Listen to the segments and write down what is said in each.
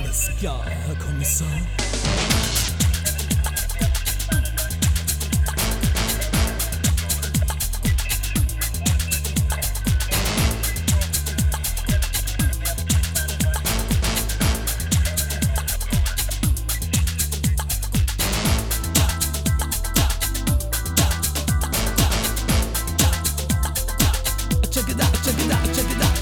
Alles klar, Herr Kommissar. Check it out, check it out, check it out.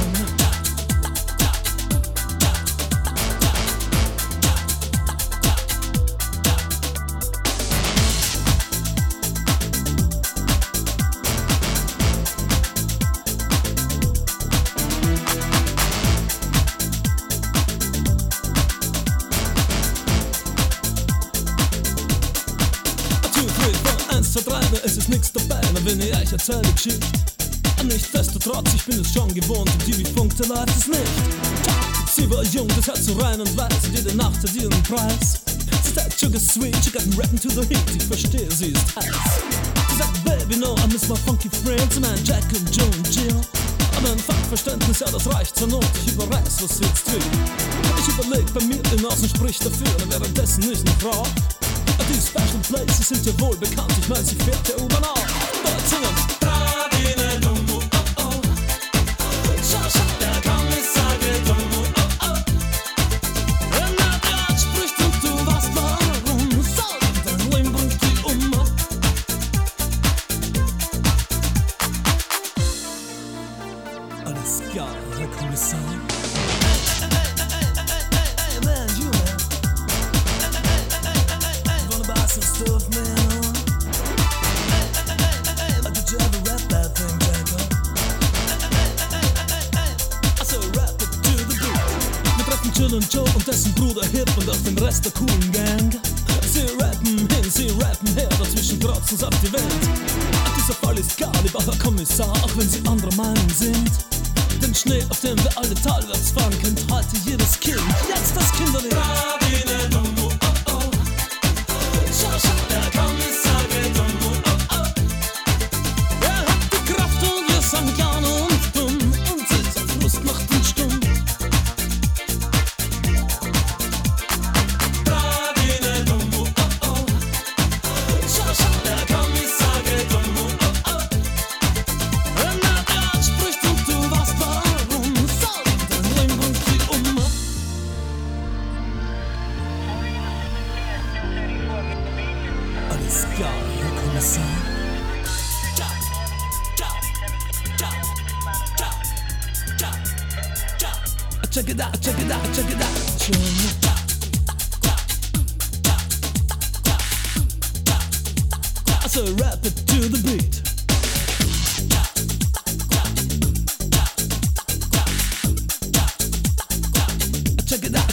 Es ist nix dabei, wenn ich euch erzähle Geschichte. Nichtsdestotrotz, ich bin es schon gewohnt, im TV-Funk, da läuft es nicht. Sie war jung, das Herz so rein und weiß, und jede Nacht hat ihren Preis. Sie sagt, sugar sweet, she got me rapping to the heat, ich verstehe, sie ist heiß. Sie sagt, baby, no, I miss my funky friends, mein Jack und Joe und Jill. Aber ein Fachverständnis, ja, das reicht zur Not, ich überreiß, was sie jetzt will. Ich überleg bei mir, den Außen spricht dafür, und währenddessen ist eine Frau. Die Special Places sind ja wohl bekannt, ich mein, sie fährt der U-Bahn auf. Dort singen. Radine Dumbo, oh oh. Schau, schau, der Kommissar geht Dumbo, oh oh. Wenn er dir anspricht und du weißt warum, soll dein Leben bringt die um. Alles klar, Herr Kommissar. Hey, man, you man. Some stuff, man. Did you ever rap that thing, Django? I said rap it to the beat. Wir treffen Jill und Joe und dessen Bruder Hip und auch den Rest der coolen Gang. Sie rappen hin, sie rappen her, dazwischen kreuzen sie auf die Welt. Dieser Fall ist klar, lieber Herr Kommissar, auch wenn sie anderer Meinung sind. Den Schnee, auf dem wir alle talwärts fahren, kennt heute jedes Kind. Jetzt das Kinderlied. Radine Dumbo, oh oh. Schau, schau, der Kommissar geht Dumbo, oh oh. Er hat die Kraft und wir sind klein und dumm und sitzt auf Lust, macht ihn stumm. Radine Dumbo, oh oh. Schau, schau, der Kommissar geht Dumbo, oh oh. Wenn er dir anspricht und du weißt warum, soll dein Leben bringt die um. Alles klar, Herr Kommissar. Check it out, check it out, check it out. I said rap it to the beat. Check it out.